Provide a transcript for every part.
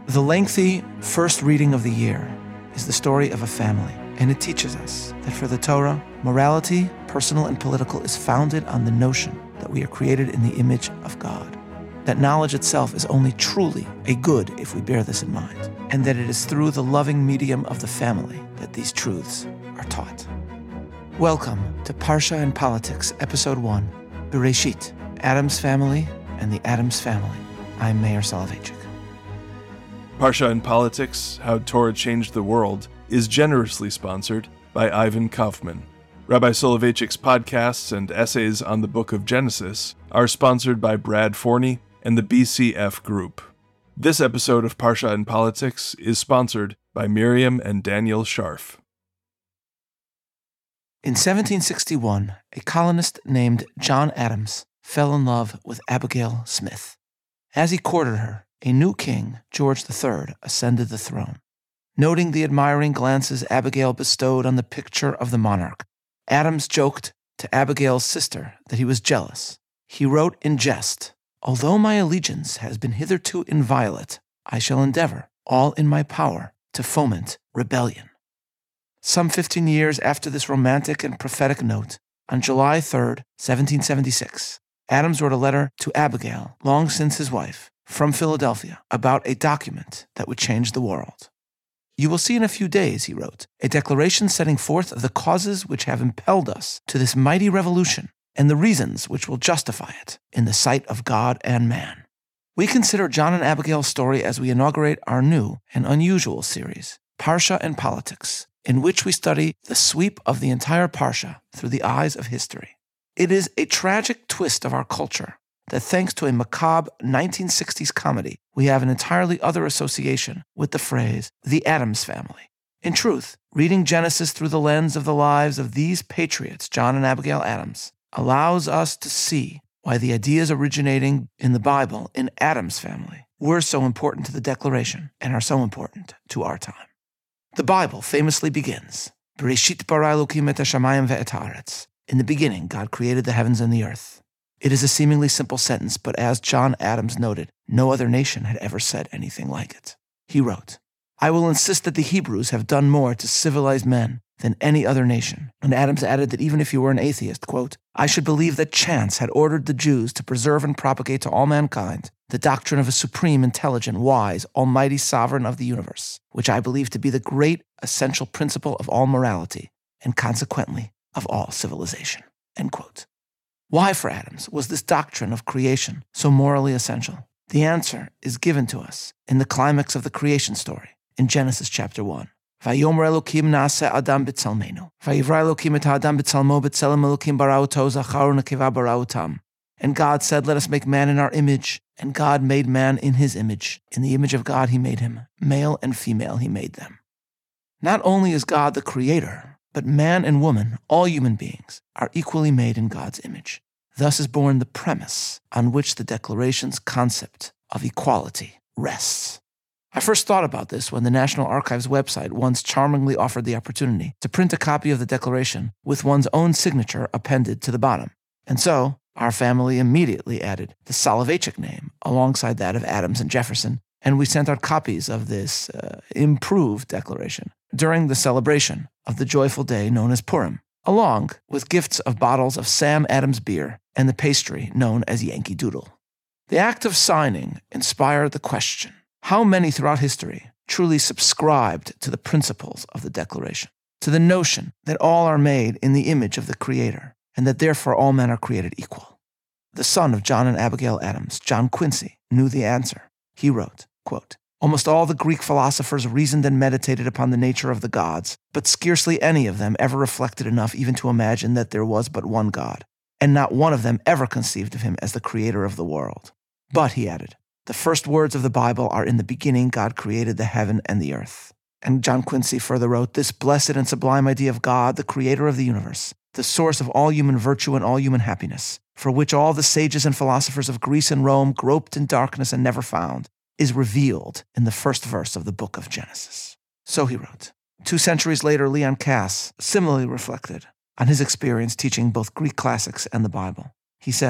The lengthy first reading of the year is the story of a family, and it teaches us that for the Torah, morality, personal and political, is founded on the notion that we are created in the image of God, that knowledge itself is only truly a good if we bear this in mind, and that it is through the loving medium of the family that these truths are taught. Welcome to Parsha and Politics, Episode 1, Bereshit, Adam's Family and the Adams Family. I'm Meir Soloveichik. Parsha and Politics, How Torah Changed the World, is generously sponsored by Ivan Kaufman. Rabbi Soloveitchik's podcasts and essays on the Book of Genesis are sponsored by Brad Forney and the BCF Group. This episode of Parsha and Politics is sponsored by Miriam and Daniel Scharf. In 1761, a colonist named John Adams fell in love with Abigail Smith. As he courted her, a new king, George III, ascended the throne. Noting the admiring glances Abigail bestowed on the picture of the monarch, Adams joked to Abigail's sister that he was jealous. He wrote in jest, "Although my allegiance has been hitherto inviolate, I shall endeavor, all in my power, to foment rebellion." Some 15 years after this romantic and prophetic note, on July 3rd, 1776, Adams wrote a letter to Abigail, long since his wife, from Philadelphia, about a document that would change the world. "You will see in a few days," he wrote, "a declaration setting forth the causes which have impelled us to this mighty revolution and the reasons which will justify it in the sight of God and man." We consider John and Abigail's story as we inaugurate our new and unusual series, Parsha and Politics, in which we study the sweep of the entire Parsha through the eyes of history. It is a tragic twist of our culture that thanks to a macabre 1960s comedy, we have an entirely other association with the phrase, the Adams Family. In truth, reading Genesis through the lens of the lives of these patriots, John and Abigail Adams, allows us to see why the ideas originating in the Bible in Adam's family were so important to the Declaration and are so important to our time. The Bible famously begins, Bereshit bara Elokim et hashamayim ve'et haaretz. In the beginning, God created the heavens and the earth. It is a seemingly simple sentence, but as John Adams noted, no other nation had ever said anything like it. He wrote, "I will insist that the Hebrews have done more to civilize men than any other nation." And Adams added that even if you were an atheist, quote, "I should believe that chance had ordered the Jews to preserve and propagate to all mankind the doctrine of a supreme, intelligent, wise, almighty sovereign of the universe, which I believe to be the great essential principle of all morality, and consequently of all civilization." End quote. Why, for Adams, was this doctrine of creation so morally essential? The answer is given to us in the climax of the creation story in Genesis chapter 1. Vayomer Elokim na'aseh Adam b'tzelmenu. Vayivra Elokim et ha'adam b'tzelmo b'tzelem Elokim bara'u to zachar u'nekeva bara'u tam. And God said, "Let us make man in our image." And God made man in his image. In the image of God he made him. Male and female he made them. Not only is God the creator, but man and woman, all human beings, are equally made in God's image. Thus is born the premise on which the Declaration's concept of equality rests. I first thought about this when the National Archives website once charmingly offered the opportunity to print a copy of the Declaration with one's own signature appended to the bottom. And so, our family immediately added the Soloveitchik name alongside that of Adams and Jefferson, and we sent out copies of this improved Declaration during the celebration of the joyful day known as Purim, along with gifts of bottles of Sam Adams beer and the pastry known as Yankee Doodle. The act of signing inspired the question, how many throughout history truly subscribed to the principles of the Declaration, to the notion that all are made in the image of the Creator, and that therefore all men are created equal? The son of John and Abigail Adams, John Quincy, knew the answer. He wrote, quote, "Almost all the Greek philosophers reasoned and meditated upon the nature of the gods, but scarcely any of them ever reflected enough even to imagine that there was but one God, and not one of them ever conceived of him as the creator of the world. But," he added, "the first words of the Bible are, 'In the beginning God created the heaven and the earth.'" And John Quincy further wrote, "This blessed and sublime idea of God, the creator of the universe, the source of all human virtue and all human happiness, for which all the sages and philosophers of Greece and Rome groped in darkness and never found, is revealed in the first verse of the book of Genesis." So he wrote. 2 centuries later, Leon Kass similarly reflected on his experience teaching both Greek classics and the Bible. He said,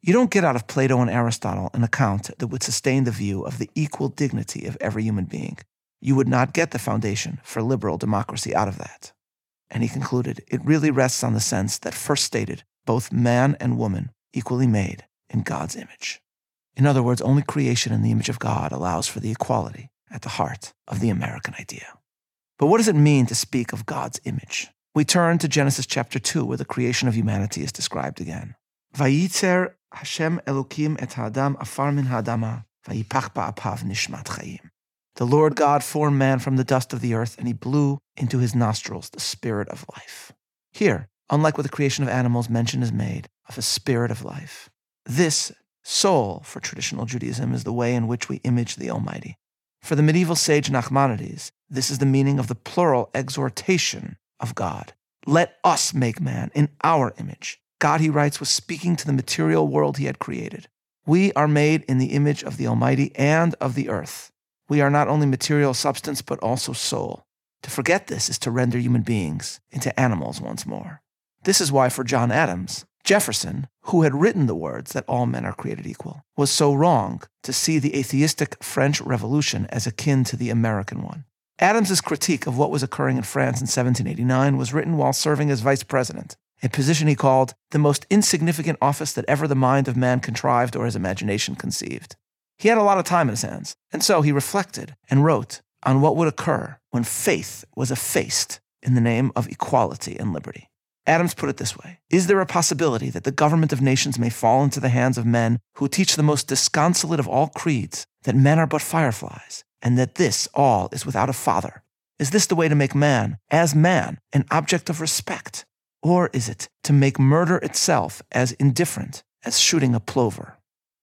You don't get out of Plato and Aristotle an account that would sustain the view of the equal dignity of every human being. You would not get the foundation for liberal democracy out of that. And he concluded, it really rests on the sense that first stated, both man and woman equally made in God's image. In other words, only creation in the image of God allows for the equality at the heart of the American idea. But what does it mean to speak of God's image? We turn to Genesis chapter 2, where the creation of humanity is described again. Vayitzer Hashem Elokim et ha'adam afar min ha'adama, vayipach ba'apav nishmat chayim. The Lord God formed man from the dust of the earth, and he blew into his nostrils the spirit of life. Here, unlike what the creation of animals, mention is made of a spirit of life. This soul, for traditional Judaism, is the way in which we image the Almighty. For the medieval sage Nachmanides, this is the meaning of the plural exhortation of God. Let us make man in our image. God, he writes, was speaking to the material world he had created. We are made in the image of the Almighty and of the earth. We are not only material substance, but also soul. To forget this is to render human beings into animals once more. This is why for John Adams, Jefferson, who had written the words that all men are created equal, was so wrong to see the atheistic French Revolution as akin to the American one. Adams's critique of what was occurring in France in 1789 was written while serving as vice president, a position he called the most insignificant office that ever the mind of man contrived or his imagination conceived. He had a lot of time in his hands, and so he reflected and wrote on what would occur when faith was effaced in the name of equality and liberty. Adams put it this way: is there a possibility that the government of nations may fall into the hands of men who teach the most disconsolate of all creeds, that men are but fireflies, and that this all is without a father? Is this the way to make man, as man, an object of respect? Or is it to make murder itself as indifferent as shooting a plover?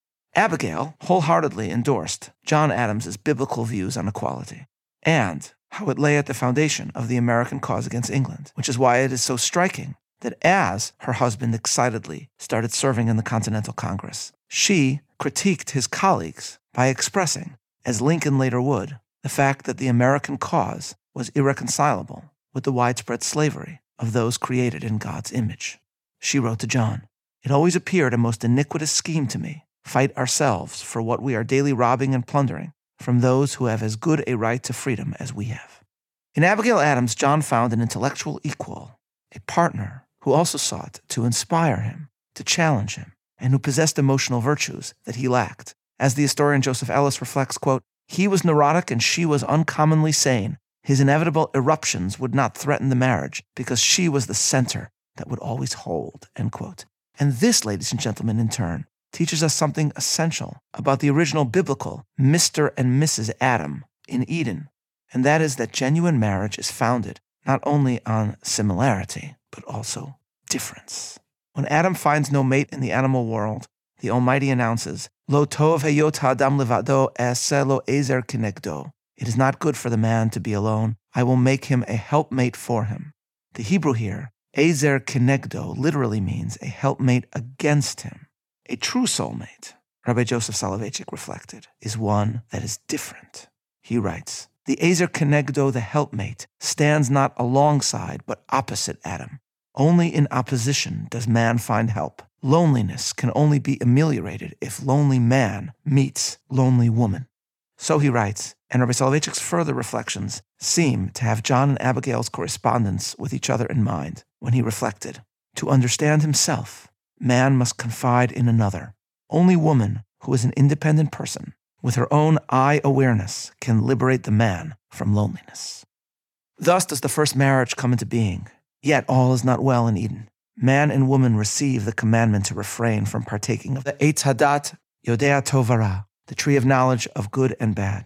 Abigail wholeheartedly endorsed John Adams's biblical views on equality, and how it lay at the foundation of the American cause against England, which is why it is so striking that as her husband excitedly started serving in the Continental Congress, she critiqued his colleagues by expressing, as Lincoln later would, the fact that the American cause was irreconcilable with the widespread slavery of those created in God's image. She wrote to John, "It always appeared a most iniquitous scheme to me, fight ourselves for what we are daily robbing and plundering from those who have as good a right to freedom as we have." In Abigail Adams, John found an intellectual equal, a partner who also sought to inspire him, to challenge him, and who possessed emotional virtues that he lacked. As the historian Joseph Ellis reflects, quote, "He was neurotic and she was uncommonly sane. His inevitable eruptions would not threaten the marriage because she was the center that would always hold," end quote. And this, ladies and gentlemen, in turn, teaches us something essential about the original biblical Mr. and Mrs. Adam in Eden, and that is that genuine marriage is founded not only on similarity, but also difference. When Adam finds no mate in the animal world, the Almighty announces, "Lo tov heyot ha'adam levado, e'aseh lo ezer kinegdo." It is not good for the man to be alone. I will make him a helpmate for him. The Hebrew here, ezer kinegdo, literally means a helpmate against him. A true soulmate, Rabbi Joseph Soloveitchik reflected, is one that is different. He writes, "The ezer kinegdo, the helpmate, stands not alongside but opposite Adam. Only in opposition does man find help. Loneliness can only be ameliorated if lonely man meets lonely woman." So he writes, and Rabbi Soloveitchik's further reflections seem to have John and Abigail's correspondence with each other in mind when he reflected, "To understand himself, man must confide in another. Only woman, who is an independent person, with her own I-awareness, can liberate the man from loneliness." Thus does the first marriage come into being. Yet all is not well in Eden. Man and woman receive the commandment to refrain from partaking of the Eitz Hadat Yodea Tov Vara, the tree of knowledge of good and bad.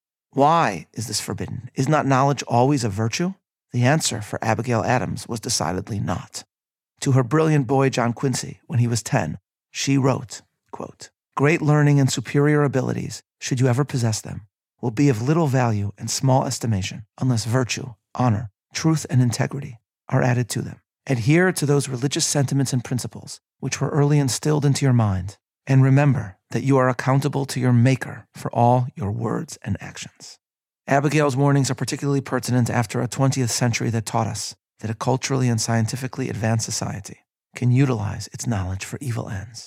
Why is this forbidden? Is not knowledge always a virtue? The answer for Abigail Adams was decidedly not. To her brilliant boy John Quincy, when he was 10, she wrote, quote, "Great learning and superior abilities, should you ever possess them, will be of little value and small estimation unless virtue, honor, truth, and integrity are added to them. Adhere to those religious sentiments and principles which were early instilled into your mind, and remember that you are accountable to your Maker for all your words and actions." Abigail's warnings are particularly pertinent after a 20th century that taught us that a culturally and scientifically advanced society can utilize its knowledge for evil ends.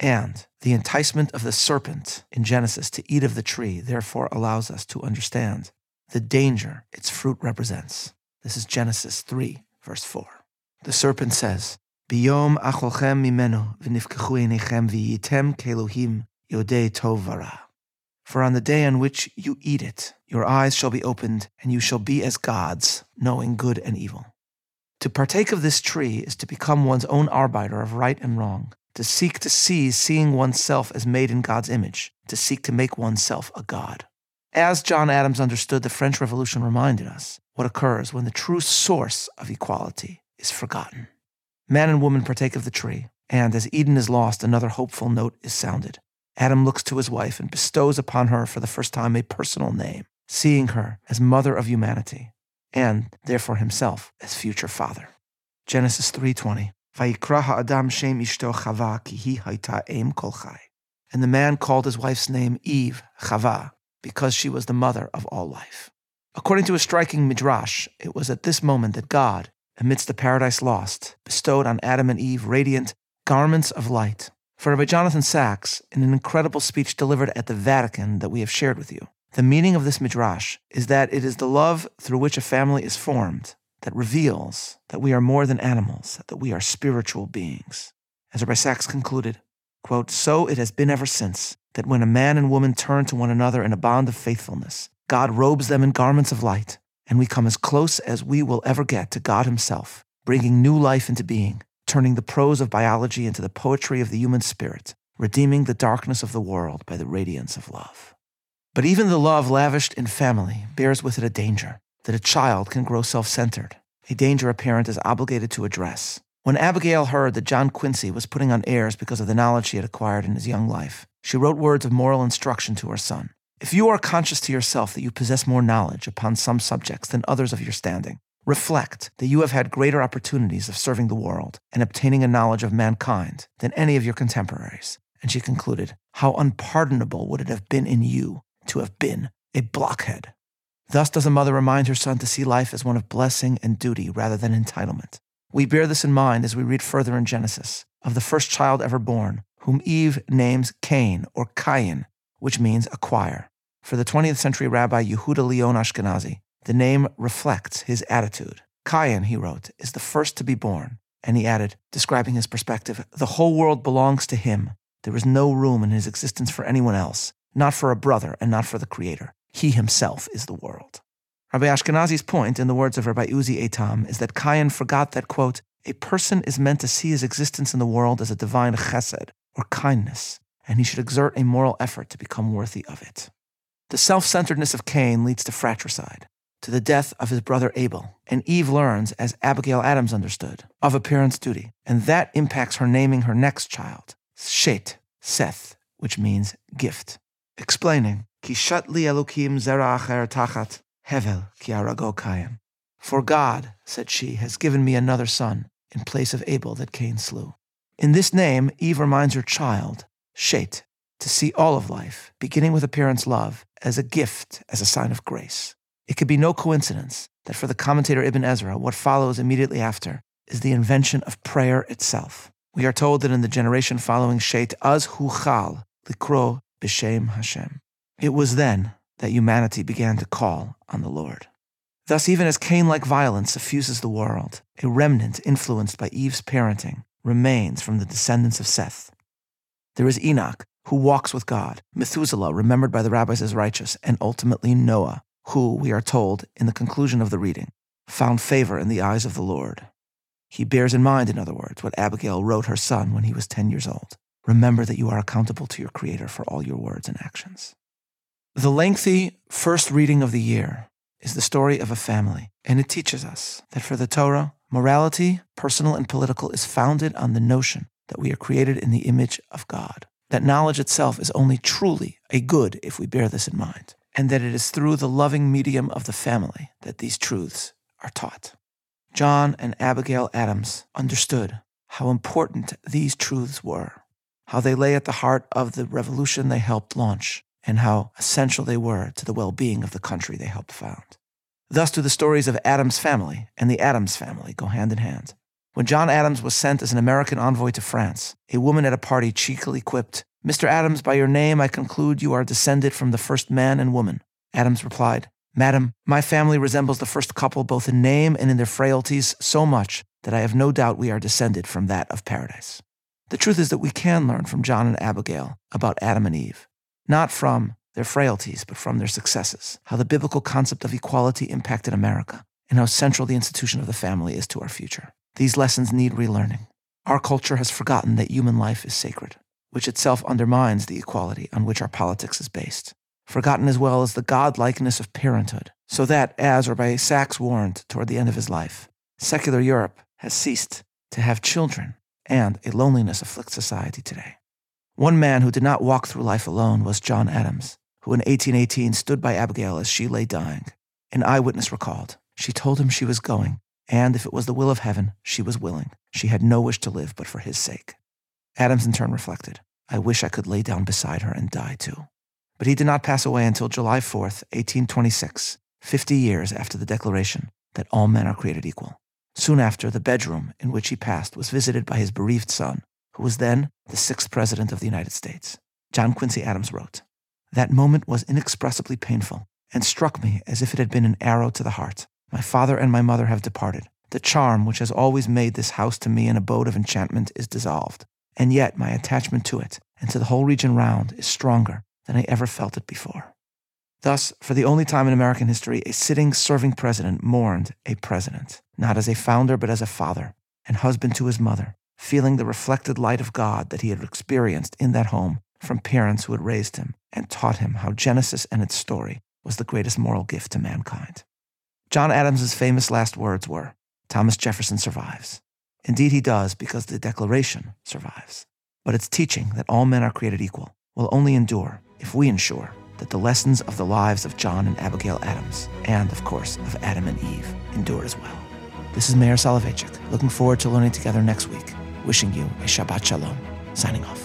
And the enticement of the serpent in Genesis to eat of the tree therefore allows us to understand the danger its fruit represents. This is Genesis 3, verse 4. The serpent says, Biyom acholchem mimenu v'nifkechu einechem v'yitem kelohim yodei tov v'ra. For on the day on which you eat it, your eyes shall be opened, and you shall be as gods, knowing good and evil. To partake of this tree is to become one's own arbiter of right and wrong, to seek to seize seeing oneself as made in God's image, to seek to make oneself a god. As John Adams understood, the French Revolution reminded us what occurs when the true source of equality is forgotten. Man and woman partake of the tree, and as Eden is lost, another hopeful note is sounded. Adam looks to his wife and bestows upon her for the first time a personal name, seeing her as mother of humanity, and therefore himself as future father. Genesis 3:20. Vayikra ha'adam shem ishto Chava ki hi hayta em kol chai. And the man called his wife's name Eve, Chava, because she was the mother of all life. According to a striking midrash, it was at this moment that God, amidst the paradise lost, bestowed on Adam and Eve radiant garments of light. For Rabbi Jonathan Sacks, in an incredible speech delivered at the Vatican that we have shared with you, the meaning of this midrash is that it is the love through which a family is formed that reveals that we are more than animals, that we are spiritual beings. As Rabbi Sacks concluded, quote, so it has been ever since, that when a man and woman turn to one another in a bond of faithfulness, God robes them in garments of light, and we come as close as we will ever get to God himself, bringing new life into being, turning the prose of biology into the poetry of the human spirit, redeeming the darkness of the world by the radiance of love. But even the love lavished in family bears with it a danger, that a child can grow self-centered, a danger a parent is obligated to address. When Abigail heard that John Quincy was putting on airs because of the knowledge she had acquired in his young life, she wrote words of moral instruction to her son. If you are conscious to yourself that you possess more knowledge upon some subjects than others of your standing, reflect that you have had greater opportunities of serving the world and obtaining a knowledge of mankind than any of your contemporaries. And she concluded, how unpardonable would it have been in you to have been a blockhead. Thus does a mother remind her son to see life as one of blessing and duty rather than entitlement. We bear this in mind as we read further in Genesis of the first child ever born, whom Eve names Cain or Cain, which means acquire. For the 20th century rabbi Yehuda Leon Ashkenazi, the name reflects his attitude. Cain, he wrote, is the first to be born. And he added, describing his perspective, the whole world belongs to him. There is no room in his existence for anyone else, not for a brother and not for the Creator. He himself is the world. Rabbi Ashkenazi's point, in the words of Rabbi Uzi Eitam, is that Cain forgot that, quote, a person is meant to see his existence in the world as a divine chesed, or kindness, and he should exert a moral effort to become worthy of it. The self-centeredness of Cain leads to fratricide, to the death of his brother Abel, and Eve learns, as Abigail Adams understood, of a parent's duty, and that impacts her naming her next child, Shet, Seth, which means gift, explaining, Ki shat li Elokim zera acher tachat hevel ki arago Cain. For God, said she, has given me another son in place of Abel that Cain slew. In this name, Eve reminds her child, Shet, to see all of life, beginning with a parent's love, as a gift, as a sign of grace. It could be no coincidence that for the commentator Ibn Ezra, what follows immediately after is the invention of prayer itself. We are told that in the generation following Shet, Az huchal likro b'shem Hashem. It was then that humanity began to call on the Lord. Thus, even as Cain-like violence suffuses the world, a remnant influenced by Eve's parenting remains from the descendants of Seth. There is Enoch, who walks with God, Methuselah, remembered by the rabbis as righteous, and ultimately Noah, who, we are told in the conclusion of the reading, found favor in the eyes of the Lord. He bears in mind, in other words, what Abigail wrote her son when he was 10 years old. Remember that you are accountable to your Creator for all your words and actions. The lengthy first reading of the year is the story of a family, and it teaches us that for the Torah, morality, personal and political, is founded on the notion that we are created in the image of God, that knowledge itself is only truly a good if we bear this in mind, and that it is through the loving medium of the family that these truths are taught. John and Abigail Adams understood how important these truths were, how they lay at the heart of the revolution they helped launch, and how essential they were to the well-being of the country they helped found. Thus do the stories of Adam's family and the Adams family go hand in hand. When John Adams was sent as an American envoy to France, a woman at a party cheekily quipped, "Mr. Adams, by your name I conclude you are descended from the first man and woman." Adams replied, "Madam, my family resembles the first couple both in name and in their frailties so much that I have no doubt we are descended from that of paradise." The truth is that we can learn from John and Abigail about Adam and Eve, not from their frailties, but from their successes, how the biblical concept of equality impacted America, and how central the institution of the family is to our future. These lessons need relearning. Our culture has forgotten that human life is sacred, which itself undermines the equality on which our politics is based. Forgotten as well as the godlikeness of parenthood, so that, as Rabbi Sachs warned toward the end of his life, secular Europe has ceased to have children, and a loneliness afflicts society today. One man who did not walk through life alone was John Adams, who in 1818 stood by Abigail as she lay dying. An eyewitness recalled, "She told him she was going, and if it was the will of heaven, she was willing. She had no wish to live but for his sake." Adams in turn reflected, "I wish I could lay down beside her and die too." But he did not pass away until July 4th, 1826, 50 years after the declaration that all men are created equal. Soon after, the bedroom in which he passed was visited by his bereaved son, who was then the 6th President of the United States. John Quincy Adams wrote, "That moment was inexpressibly painful and struck me as if it had been an arrow to the heart. My father and my mother have departed. The charm which has always made this house to me an abode of enchantment is dissolved, and yet my attachment to it and to the whole region round is stronger than I ever felt it before." Thus, for the only time in American history, a sitting serving president mourned a president, not as a founder but as a father and husband to his mother, feeling the reflected light of God that he had experienced in that home from parents who had raised him and taught him how Genesis and its story was the greatest moral gift to mankind. John Adams's famous last words were, "Thomas Jefferson survives." Indeed he does, because the Declaration survives. But its teaching that all men are created equal will only endure if we ensure that the lessons of the lives of John and Abigail Adams, and of course of Adam and Eve, endure as well. This is Meir Soloveichik, looking forward to learning together next week. Wishing you a Shabbat Shalom. Signing off.